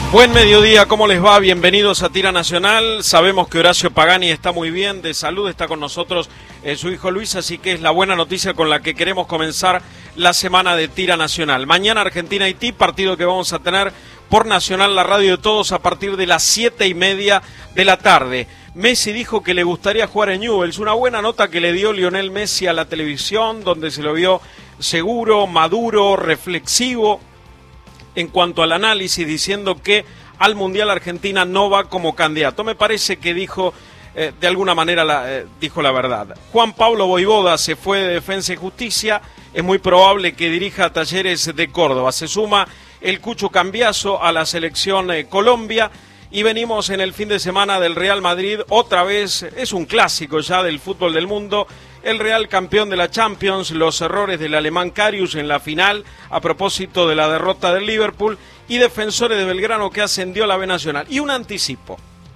Buen mediodía, ¿cómo les va? Bienvenidos a Tira Nacional. Sabemos que Horacio Pagani está muy bien, de salud, está con nosotros su hijo Luis, así que es la buena noticia con la que queremos comenzar la semana de Tira Nacional. Mañana Argentina-Haití, partido que vamos a tener por Nacional, la radio de todos, a partir de las 7:30 de la tarde. Messi dijo que le gustaría jugar en Newell's, una buena nota que le dio Lionel Messi a la televisión, donde se lo vio seguro, maduro, reflexivo en cuanto al análisis, diciendo que al Mundial Argentina no va como candidato. Me parece que dijo, de alguna manera, dijo la verdad. Juan Pablo Vojvoda se fue de Defensa y Justicia, es muy probable que dirija a Talleres de Córdoba. Se suma el Cucho Cambiaso a la selección Colombia, y venimos en el fin de semana del Real Madrid, otra vez, es un clásico ya del fútbol del mundo, el Real campeón de la Champions, los errores del alemán Karius en la final a propósito de la derrota del Liverpool, y Defensores de Belgrano que ascendió a la B Nacional. Y un anticipo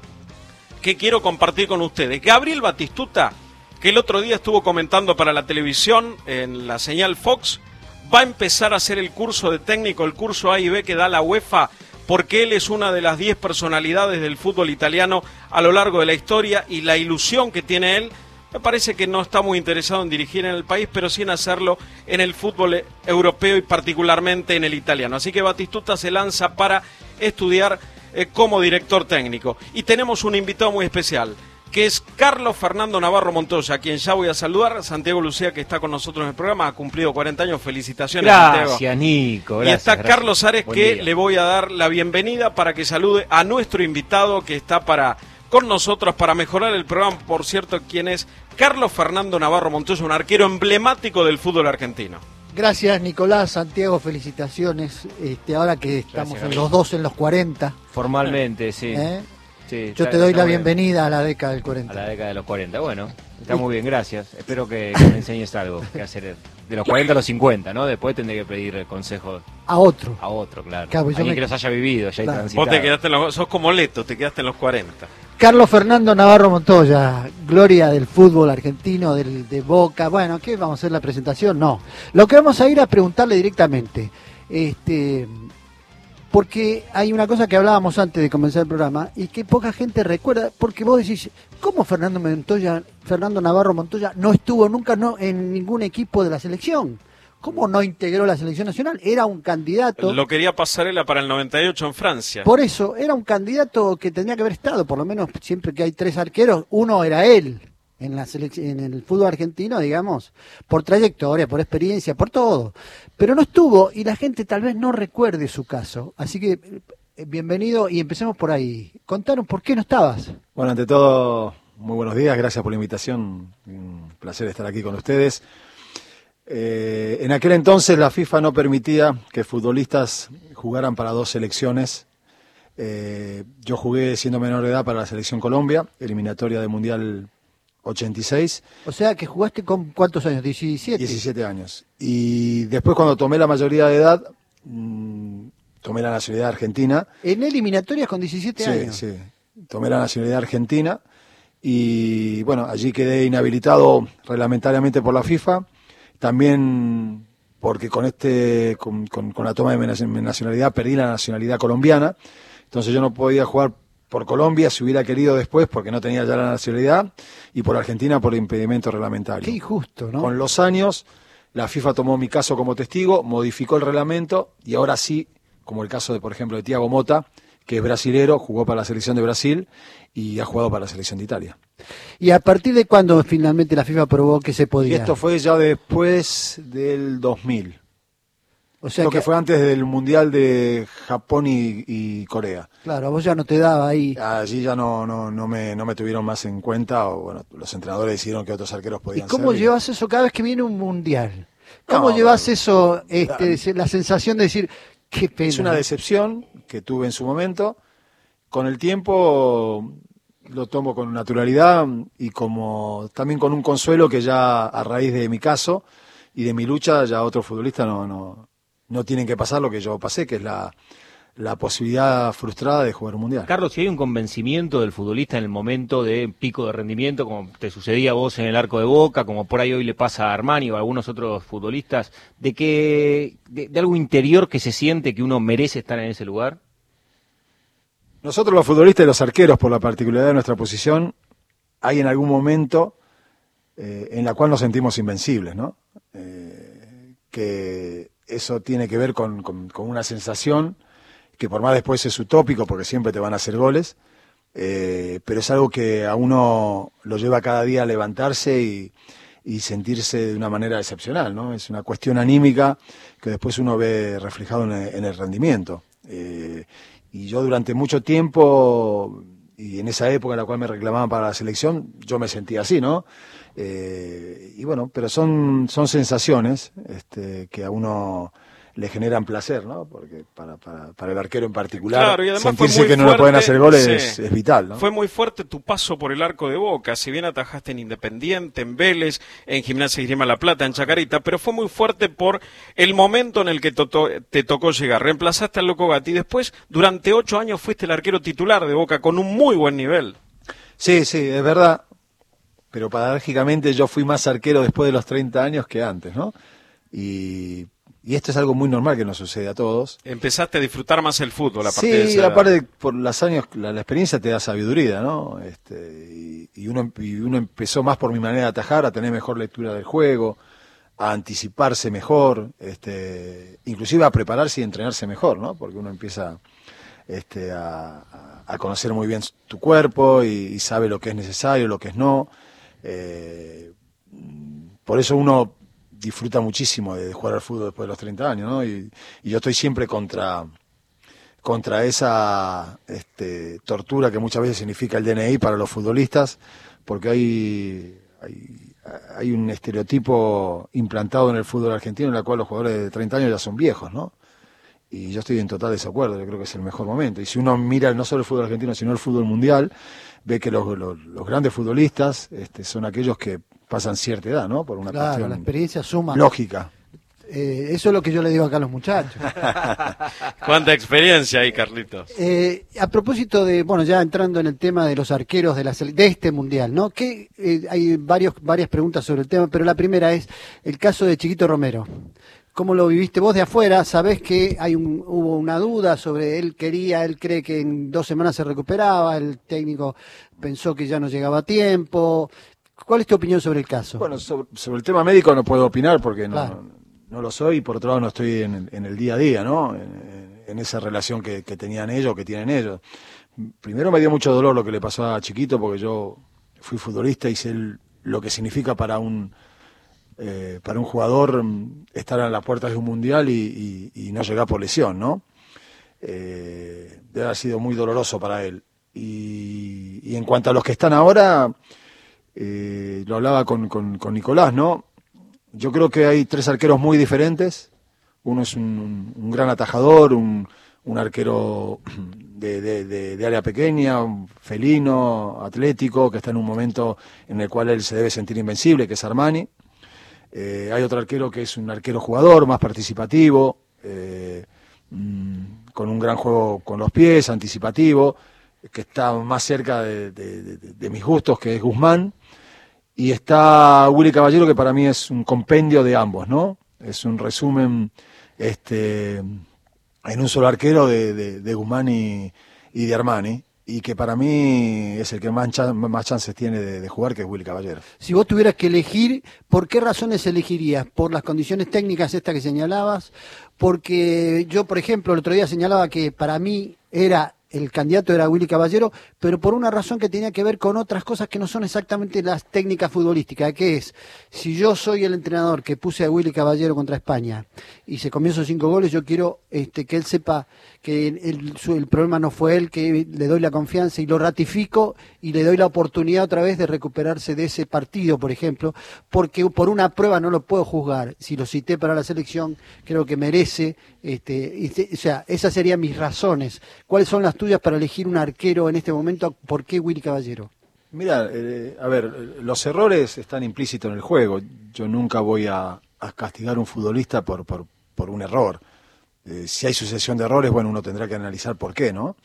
que quiero compartir con ustedes. Gabriel Batistuta, que el otro día estuvo comentando para la televisión en la señal Fox, va a empezar a hacer el curso de técnico, el curso A y B que da la UEFA, porque él es una de las 10 personalidades del fútbol italiano a lo largo de la historia, y la ilusión que tiene él, me parece que no está muy interesado en dirigir en el país, pero sí en hacerlo en el fútbol europeo y particularmente en el italiano. Así que Batistuta se lanza para estudiar como director técnico. Y tenemos un invitado muy especial, que es Carlos Fernando Navarro Montoya, a quien ya voy a saludar. Santiago Lucía, que está con nosotros en el programa, ha cumplido 40 años. Felicitaciones, gracias, Santiago. Nico. Gracias, y está gracias. Carlos Ares, que le voy a dar la bienvenida para que salude a nuestro invitado que está con nosotros para mejorar el programa. Por cierto, quien es Carlos Fernando Navarro Montoya, un arquero emblemático del fútbol argentino. Gracias, Nicolás. Santiago, felicitaciones. Ahora que estamos los dos en los 40. Formalmente, sí. Sí, yo te doy la bienvenida a la década del 40. A la década de los 40. Bueno, está muy bien, gracias. Espero que me enseñes algo que hacer de los 40 a los 50, ¿no? Después tendré que pedir consejos a otro. A otro, claro. Alguien que los haya vivido, ya claro. transitado. Vos te quedaste sos como Leto, te quedaste en los 40. Carlos Fernando Navarro Montoya, gloria del fútbol argentino, de Boca. Bueno, ¿qué vamos a hacer la presentación? No. Lo que vamos a ir a preguntarle directamente, porque hay una cosa que hablábamos antes de comenzar el programa y que poca gente recuerda, porque vos decís, ¿cómo Fernando Navarro Montoya no estuvo nunca en ningún equipo de la selección? ¿Cómo no integró la selección nacional? Era un candidato. Lo quería Pasarela para el 98 en Francia. Por eso, era un candidato que tendría que haber estado, por lo menos siempre que hay 3 arqueros, uno era él en el fútbol argentino, digamos, por trayectoria, por experiencia, por todo. Pero no estuvo y la gente tal vez no recuerde su caso. Así que bienvenido y empecemos por ahí. Contanos por qué no estabas. Bueno, ante todo, muy buenos días, gracias por la invitación. Un placer estar aquí con ustedes. En aquel entonces la FIFA no permitía que futbolistas jugaran para 2 selecciones. Yo jugué siendo menor de edad para la selección Colombia, eliminatoria del Mundial 86. O sea que jugaste con ¿cuántos años? 17 años. Y después, cuando tomé la mayoría de edad, tomé la nacionalidad argentina. ¿En eliminatorias con 17 años? Sí, tomé la nacionalidad argentina y bueno, allí quedé inhabilitado reglamentariamente por la FIFA. También porque con la toma de mi nacionalidad perdí la nacionalidad colombiana, entonces yo no podía jugar por Colombia si hubiera querido después porque no tenía ya la nacionalidad, y por Argentina por impedimento reglamentario. Qué injusto, ¿no? Con los años la FIFA tomó mi caso como testigo, modificó el reglamento y ahora sí, como el caso de, por ejemplo, de Thiago Motta, que es brasilero, jugó para la selección de Brasil y ha jugado para la selección de Italia. ¿Y a partir de cuándo finalmente la FIFA aprobó que se podía? Y esto fue ya después del 2000. O sea, lo que fue antes del Mundial de Japón y Corea. Claro, a vos ya no te daba ahí. Allí ya no me tuvieron más en cuenta, o bueno, los entrenadores decidieron que otros arqueros podían ser. ¿Y cómo llevas eso cada vez que viene un Mundial? ¿Cómo llevas eso, la sensación de decir, qué pena? Es una decepción que tuve en su momento. Con el tiempo lo tomo con naturalidad y también con un consuelo que ya a raíz de mi caso y de mi lucha ya otros futbolistas no tienen que pasar lo que yo pasé, que es la posibilidad frustrada de jugar un mundial. Carlos, si hay un convencimiento del futbolista en el momento de pico de rendimiento, como te sucedía a vos en el arco de Boca, como por ahí hoy le pasa a Armani o a algunos otros futbolistas, de algo interior que se siente que uno merece estar en ese lugar. Nosotros los futbolistas y los arqueros, por la particularidad de nuestra posición, hay en algún momento en la cual nos sentimos invencibles, ¿no? Que eso tiene que ver con una sensación que por más después es utópico, porque siempre te van a hacer goles, pero es algo que a uno lo lleva cada día a levantarse y sentirse de una manera excepcional, ¿no? Es una cuestión anímica que después uno ve reflejado en el rendimiento. Y yo durante mucho tiempo, y en esa época en la cual me reclamaban para la selección, yo me sentía así, ¿no? Y bueno, pero son sensaciones que a uno le generan placer, ¿no? Porque para el arquero en particular, claro, y además sentirse que no le pueden hacer goles es vital, ¿no? Fue muy fuerte tu paso por el arco de Boca, si bien atajaste en Independiente, en Vélez, en Gimnasia y Esgrima La Plata, en Chacarita, pero fue muy fuerte por el momento en el que te tocó llegar. Reemplazaste al Loco Gatti y después, durante 8 años, fuiste el arquero titular de Boca con un muy buen nivel. Sí, es verdad, pero paradójicamente yo fui más arquero después de los 30 años que antes, ¿no? Y esto es algo muy normal que nos sucede a todos. Empezaste a disfrutar más el fútbol, aparte de sí, esa aparte por los años, la experiencia te da sabiduría, ¿no? Y uno empezó más por mi manera de atajar, a tener mejor lectura del juego, a anticiparse mejor, inclusive a prepararse y entrenarse mejor, ¿no? Porque uno empieza a conocer muy bien tu cuerpo y sabe lo que es necesario, lo que es no. Por eso uno disfruta muchísimo de jugar al fútbol después de los 30 años, ¿no? Y yo estoy siempre contra esa tortura que muchas veces significa el DNI para los futbolistas, porque hay un estereotipo implantado en el fútbol argentino en el cual los jugadores de 30 años ya son viejos, ¿no? Y yo estoy en total desacuerdo, yo creo que es el mejor momento. Y si uno mira no solo el fútbol argentino, sino el fútbol mundial, ve que los grandes futbolistas son aquellos que pasan cierta edad, ¿no? Por una cuestión la experiencia suma. Lógica. Eso es lo que yo le digo acá a los muchachos. ¿Cuánta experiencia hay, Carlitos? A propósito de, bueno, ya entrando en el tema de los arqueros de este mundial, ¿no? Que hay varias preguntas sobre el tema, pero la primera es el caso de Chiquito Romero. ¿Cómo lo viviste vos de afuera? Sabés que hubo una duda sobre él cree que en 2 semanas se recuperaba, el técnico pensó que ya no llegaba a tiempo. ¿Cuál es tu opinión sobre el caso? Bueno, sobre el tema médico no puedo opinar porque claro, no lo soy, y por otro lado no estoy en el día a día, ¿no? En esa relación que tenían ellos, que tienen ellos. Primero me dio mucho dolor lo que le pasó a Chiquito, porque yo fui futbolista y sé lo que significa para un jugador estar a las puertas de un mundial y no llegar por lesión, ¿no? Debe haber sido muy doloroso para él. Y en cuanto a los que están ahora, lo hablaba con Nicolás, ¿no? Yo creo que hay 3 arqueros muy diferentes. Uno es un gran atajador, un arquero de área pequeña, un felino, atlético, que está en un momento en el cual él se debe sentir invencible, que es Armani. Hay otro arquero que es un arquero jugador, más participativo, con un gran juego con los pies, anticipativo, que está más cerca de mis gustos, que es Guzmán. Y está Willy Caballero, que para mí es un compendio de ambos, ¿no? Es un resumen en un solo arquero de Guzmán y de Armani, y que para mí es el que más chances tiene de jugar, que es Willy Caballero. Si vos tuvieras que elegir, ¿por qué razones elegirías? ¿Por las condiciones técnicas estas que señalabas? Porque yo, por ejemplo, el otro día señalaba que para mí el candidato era Willy Caballero, pero por una razón que tenía que ver con otras cosas que no son exactamente las técnicas futbolísticas, que es, si yo soy el entrenador que puse a Willy Caballero contra España y se comió esos 5 goles, yo quiero que él sepa que el problema no fue él, que le doy la confianza y lo ratifico y le doy la oportunidad otra vez de recuperarse de ese partido, por ejemplo, porque por una prueba no lo puedo juzgar. Si lo cité para la selección, creo que merece, o sea, esas serían mis razones. ¿Cuáles son las tuyas para elegir un arquero en este momento? ¿Por qué Willy Caballero? Mira, a ver, los errores están implícitos en el juego. Yo nunca voy a castigar a un futbolista por un error. Si hay sucesión de errores, bueno, uno tendrá que analizar por qué, ¿no?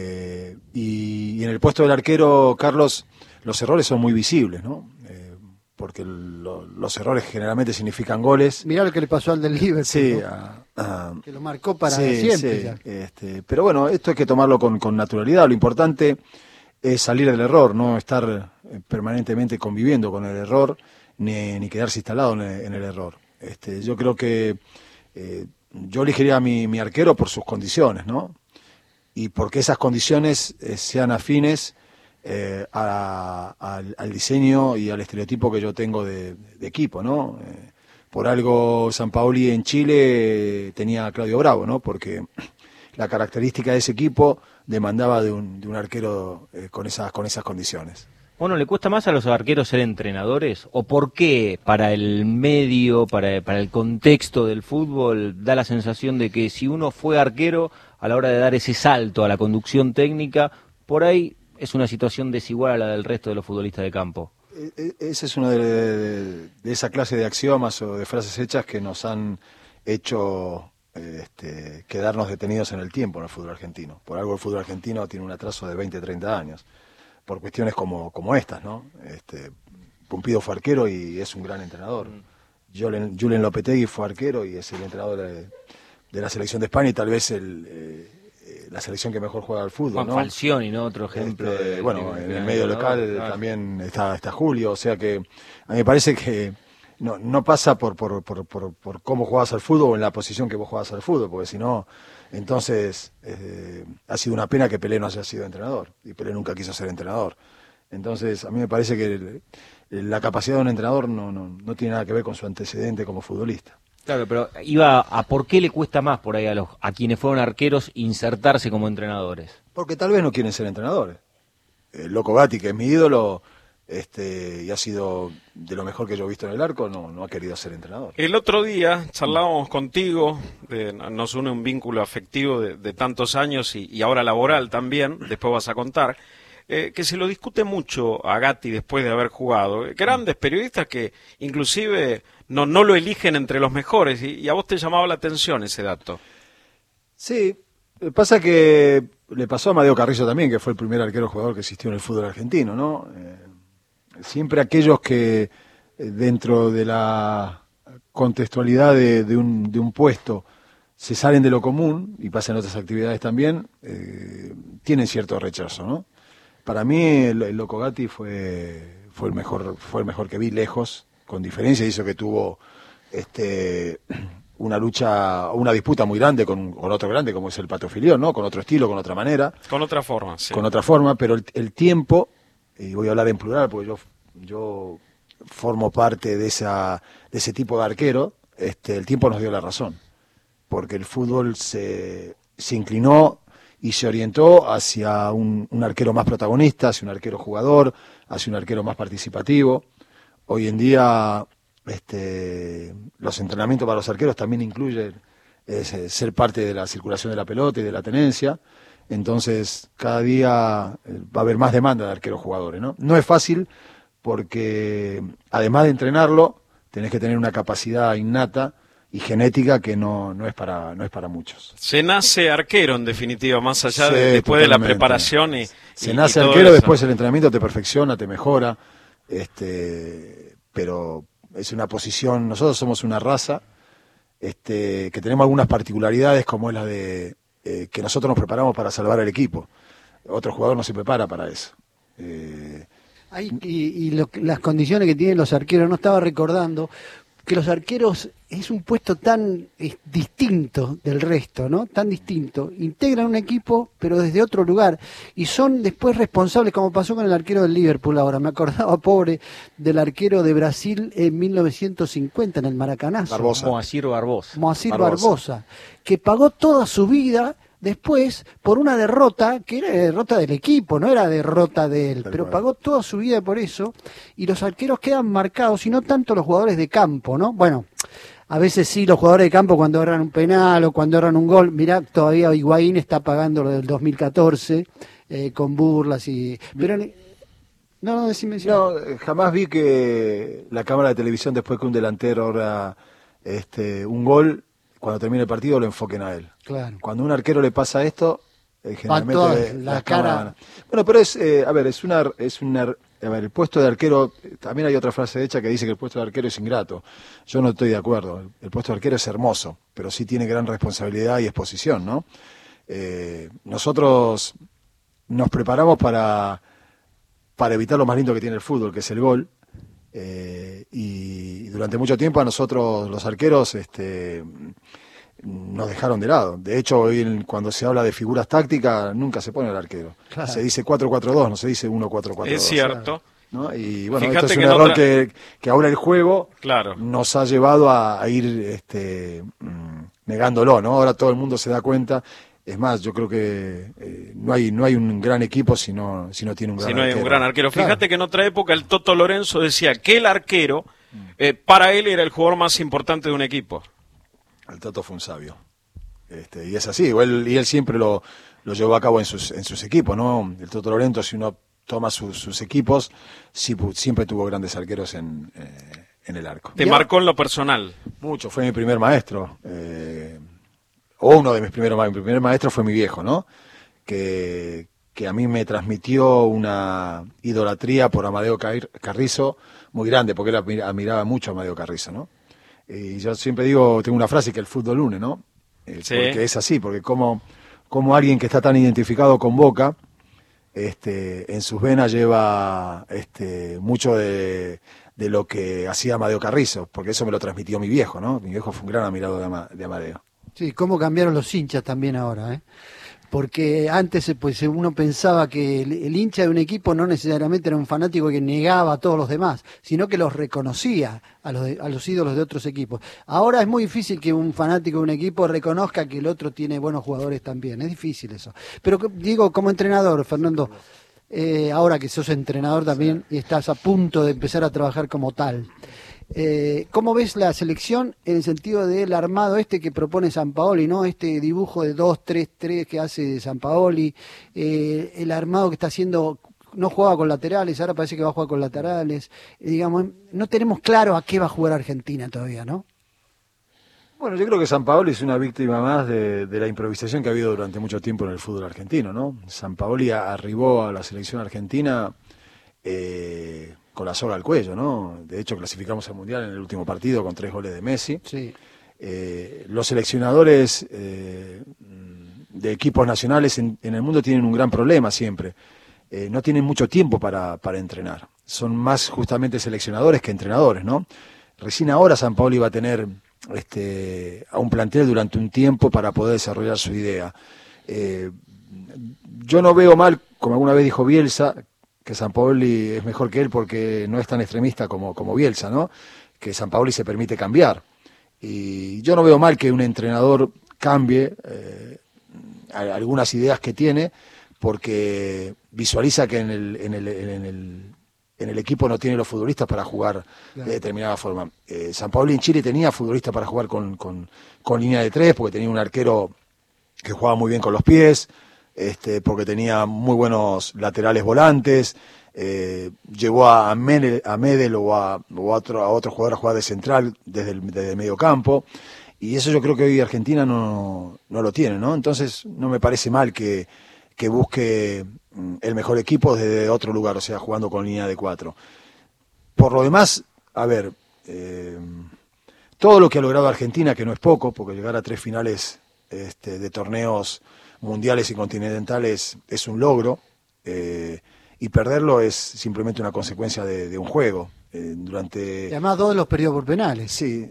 Y en el puesto del arquero, Carlos, los errores son muy visibles, ¿no? porque los errores generalmente significan goles. Mirá lo que le pasó al del Liverpool, Sí, ¿no? Que lo marcó para sí, siempre. sí, pero bueno, esto hay que tomarlo con naturalidad. Lo importante es salir del error, no estar permanentemente conviviendo con el error, ni quedarse instalado en el error. Yo creo que yo elegiría a mi arquero por sus condiciones, ¿no? Y porque esas condiciones sean afines al diseño y al estereotipo que yo tengo de equipo, ¿no? Por algo Sampaoli en Chile tenía a Claudio Bravo, ¿no? Porque la característica de ese equipo demandaba de un arquero con esas condiciones. Bueno, ¿le cuesta más a los arqueros ser entrenadores? ¿O por qué para el medio, para el contexto del fútbol, da la sensación de que si uno fue arquero, a la hora de dar ese salto a la conducción técnica, por ahí es una situación desigual a la del resto de los futbolistas de campo? Esa es una de esa clase de axiomas o de frases hechas que nos han hecho quedarnos detenidos en el tiempo en el fútbol argentino. Por algo el fútbol argentino tiene un atraso de 20, 30 años. Por cuestiones como estas, ¿no? Pumpido fue arquero y es un gran entrenador. Julen Lopetegui fue arquero y es el entrenador de la selección de España y tal vez la selección que mejor juega al fútbol, Juan ¿no? Falcioni, ¿no? Otro ejemplo. En el medio local también está Julio, o sea que a mí me parece que no pasa por cómo jugás al fútbol o en la posición que vos jugás al fútbol, porque si no, entonces ha sido una pena que Pelé no haya sido entrenador, y Pelé nunca quiso ser entrenador. Entonces a mí me parece que la capacidad de un entrenador no tiene nada que ver con su antecedente como futbolista. Claro, pero iba a por qué le cuesta más por ahí a quienes fueron arqueros insertarse como entrenadores. Porque tal vez no quieren ser entrenadores. El Loco Gatti, que es mi ídolo, y ha sido de lo mejor que yo he visto en el arco, no ha querido ser entrenador. El otro día charlábamos contigo, nos une un vínculo afectivo de tantos años y ahora laboral también, después vas a contar, que se lo discute mucho a Gatti después de haber jugado. Grandes periodistas que inclusive no lo eligen entre los mejores y a vos te llamaba la atención ese dato. Sí, pasa que le pasó a Amadeo Carrillo también, que fue el primer arquero jugador que existió en el fútbol argentino, ¿no? Siempre aquellos que dentro de la contextualidad de un puesto se salen de lo común y pasan otras actividades también, tienen cierto rechazo, ¿no? Para mí el Loco Gatti fue el mejor que vi lejos, con diferencia, hizo que tuvo una disputa muy grande con otro grande como es el Pato Filión, ¿no? Con otro estilo, con otra manera. Con otra forma, sí. Con otra forma, pero el tiempo, y voy a hablar en plural porque yo formo parte de ese tipo de arquero, el tiempo nos dio la razón, porque el fútbol se inclinó y se orientó hacia un arquero más protagonista, hacia un arquero jugador, hacia un arquero más participativo. Hoy en día los entrenamientos para los arqueros también incluyen ser parte de la circulación de la pelota y de la tenencia. Entonces cada día va a haber más demanda de arqueros jugadores, ¿no? No es fácil porque además de entrenarlo tenés que tener una capacidad innata y genética que no es para muchos. Se nace arquero en definitiva, más allá después de la preparación se nace arquero, después el entrenamiento te perfecciona, te mejora, pero es una posición, nosotros somos una raza que tenemos algunas particularidades como es la de que nosotros nos preparamos para salvar al equipo. Otro jugador no se prepara para eso. Las condiciones que tienen los arqueros, no estaba recordando que los arqueros es un puesto tan distinto del resto, ¿no? Tan distinto. Integran un equipo, pero desde otro lugar. Y son después responsables, como pasó con el arquero del Liverpool ahora. Me acordaba, pobre, del arquero de Brasil en 1950, en el Maracanazo. Moacir Barbosa, que pagó toda su vida después por una derrota, que era derrota del equipo, no era derrota de él, pero pagó toda su vida por eso, y los arqueros quedan marcados, y no tanto los jugadores de campo, ¿no? Bueno, a veces sí, los jugadores de campo cuando erran un penal o cuando erran un gol, mirá, todavía Higuaín está pagando lo del 2014, con burlas y... Pero decime. No, jamás vi que la cámara de televisión, después que un delantero ahora un gol, cuando termine el partido lo enfoquen a él. Claro. Cuando a un arquero le pasa esto, generalmente la las cara. cámaras. Bueno, pero a ver, el puesto de arquero, también hay otra frase hecha que dice que el puesto de arquero es ingrato. Yo no estoy de acuerdo. El puesto de arquero es hermoso, pero sí tiene gran responsabilidad y exposición, ¿no? Nosotros nos preparamos para evitar lo más lindo que tiene el fútbol, que es el gol. Y durante mucho tiempo a nosotros los arqueros nos dejaron de lado. De hecho, hoy cuando se habla de figuras tácticas nunca se pone el arquero. Claro. Se dice 4-4-2, no se dice 1-4-4-2. Es cierto. ¿No? Y bueno, Fíjate esto es que un en error otra- que ahora el juego Claro. nos ha llevado a ir negándolo, ¿no? Ahora todo el mundo se da cuenta. Es más, yo creo que no hay un gran equipo si no tiene un gran Si no hay un arquero. gran arquero. Claro. Fíjate que en otra época el Toto Lorenzo decía que el arquero, para él era el jugador más importante de un equipo. El Toto fue un sabio. Y es así, y él siempre lo llevó a cabo en sus equipos, ¿no? El Toto Lorenzo, si uno toma sus equipos, sí, siempre tuvo grandes arqueros en el arco. Te marcó en lo personal. Mucho, fue mi primer maestro. O uno de mis primeros maestros. Mi primer maestro fue mi viejo, ¿no? Que a mí me transmitió una idolatría por Amadeo Carrizo muy grande, porque él admiraba mucho a Amadeo Carrizo, ¿no? Y yo siempre digo, tengo una frase que el fútbol une, ¿no? Sí. Porque es así, porque como alguien que está tan identificado con Boca, en sus venas lleva mucho de lo que hacía Amadeo Carrizo, porque eso me lo transmitió mi viejo, ¿no? Mi viejo fue un gran admirador de Amadeo. Sí, cómo cambiaron los hinchas también ahora, ¿eh? Porque antes pues uno pensaba que el hincha de un equipo no necesariamente era un fanático que negaba a todos los demás, sino que los reconocía a los ídolos de otros equipos. Ahora es muy difícil que un fanático de un equipo reconozca que el otro tiene buenos jugadores también, es difícil eso. Pero digo, como entrenador, Fernando, ahora que sos entrenador también y estás a punto de empezar a trabajar como tal, ¿cómo ves la selección en el sentido del armado que propone Sampaoli, ¿no? Este dibujo de 2-3-3 que hace Sampaoli, el armado que está haciendo, no jugaba con laterales, ahora parece que va a jugar con laterales, digamos, no tenemos claro a qué va a jugar Argentina todavía, ¿no? Bueno, yo creo que Sampaoli es una víctima más de la improvisación que ha habido durante mucho tiempo en el fútbol argentino, ¿no? Sampaoli arribó a la selección argentina con la soga al cuello, ¿no? De hecho, clasificamos al Mundial en el último partido con 3 goles de Messi. Sí. Los seleccionadores de equipos nacionales en el mundo tienen un gran problema siempre. No tienen mucho tiempo para entrenar. Son más justamente seleccionadores que entrenadores, ¿no? Recién ahora Sampaoli va a tener a un plantel durante un tiempo para poder desarrollar su idea. Yo no veo mal, como alguna vez dijo Bielsa, que Sampaoli es mejor que él porque no es tan extremista como Bielsa, ¿no? Que Sampaoli se permite cambiar. Y yo no veo mal que un entrenador cambie algunas ideas que tiene porque visualiza que en el equipo no tiene los futbolistas para jugar de determinada forma. Sampaoli en Chile tenía futbolistas para jugar con línea de 3 porque tenía un arquero que jugaba muy bien con los pies, porque tenía muy buenos laterales volantes, llevó a Medel o a otro jugador a jugar de central desde el medio campo, y eso yo creo que hoy Argentina no lo tiene, ¿no? Entonces no me parece mal que busque el mejor equipo desde otro lugar, o sea, jugando con línea de 4. Por lo demás, a ver, todo lo que ha logrado Argentina, que no es poco, porque llegar a 3 finales de torneos mundiales y continentales es un logro, y perderlo es simplemente una consecuencia de un juego. Y además 2 los perdió por penales. Sí,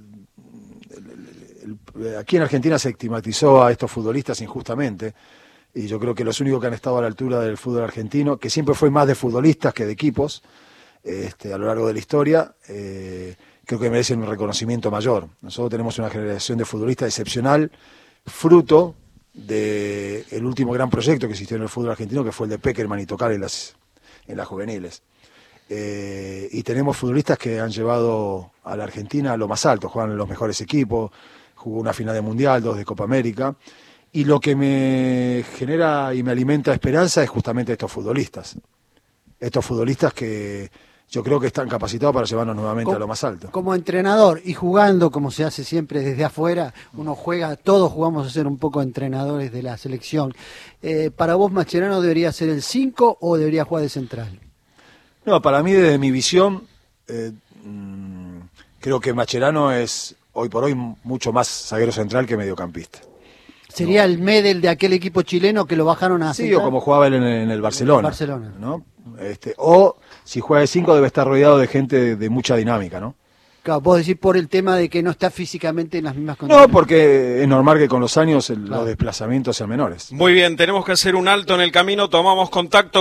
aquí en Argentina se estigmatizó a estos futbolistas injustamente, y yo creo que los únicos que han estado a la altura del fútbol argentino, que siempre fue más de futbolistas que de equipos, a lo largo de la historia, creo que merecen un reconocimiento mayor. Nosotros tenemos una generación de futbolistas excepcional, fruto del último gran proyecto que existió en el fútbol argentino, que fue el de Peckerman y Tocar en las juveniles. Y tenemos futbolistas que han llevado a la Argentina a lo más alto, juegan en los mejores equipos, jugó una final de Mundial, 2 de Copa América, y lo que me genera y me alimenta esperanza es justamente estos futbolistas que yo creo que están capacitados para llevarnos nuevamente a lo más alto. Como entrenador y jugando como se hace siempre desde afuera, uno juega, todos jugamos a ser un poco entrenadores de la selección. ¿Para vos Mascherano debería ser el 5 o debería jugar de central? No, para mí desde mi visión, creo que Mascherano es hoy por hoy mucho más zaguero central que mediocampista. ¿Sería el Medel de aquel equipo chileno que lo bajaron a Sí, central? o como jugaba él en el Barcelona. Barcelona. ¿No? O si juega de 5 debe estar rodeado de gente de mucha dinámica, ¿no? Claro, vos decís por el tema de que no está físicamente en las mismas condiciones. No, porque es normal que con los años los desplazamientos sean menores. Muy bien, tenemos que hacer un alto en el camino, tomamos contacto